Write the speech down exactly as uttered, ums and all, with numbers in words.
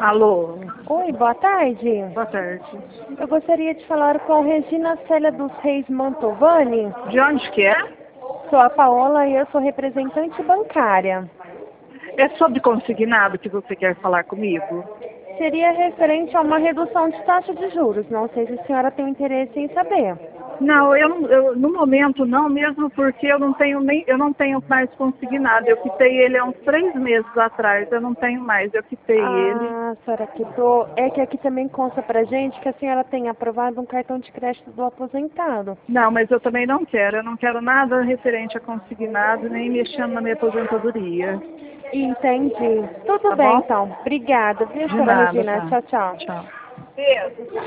Alô, Oi, boa tarde. boa tarde. Eu gostaria de falar com Regina Célia dos Reis Mantovani. De onde que é? Sou a Paola e eu sou representante bancária. É sobre consignado que você quer falar comigo? Seria referente a uma redução de taxa de juros. Não sei se a senhora tem interesse em saber. Não, eu, não- eu no momento não, mesmo porque eu não tenho nem, eu não tenho mais consignado. Eu quitei ele há uns três meses atrás. Eu não tenho mais. Eu quitei ele. Ah, a senhora quitou. É que aqui também consta pra gente que a senhora tem aprovado um cartão de crédito do aposentado. Não, mas eu também não quero. Eu não quero nada referente a consignado, nem mexendo na minha aposentadoria. Entendi. Tudo Tá bem, bom? então. Obrigada, viu, De senhora nada, Regina? tá? Tchau, tchau. Tchau.